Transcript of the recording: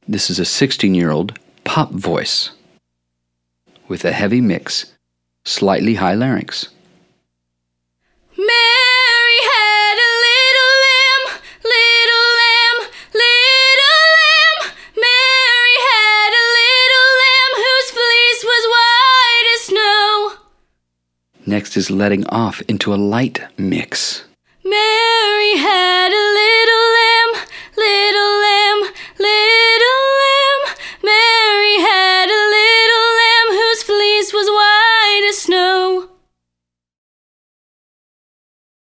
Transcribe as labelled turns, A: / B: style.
A: This is a 16-year-old pop voice with a heavy mix, slightly high larynx.
B: Mary had a little lamb, little lamb, little lamb. Mary had a little lamb whose fleece was white as snow.
A: Next is letting off into a light mix.
B: Mary had a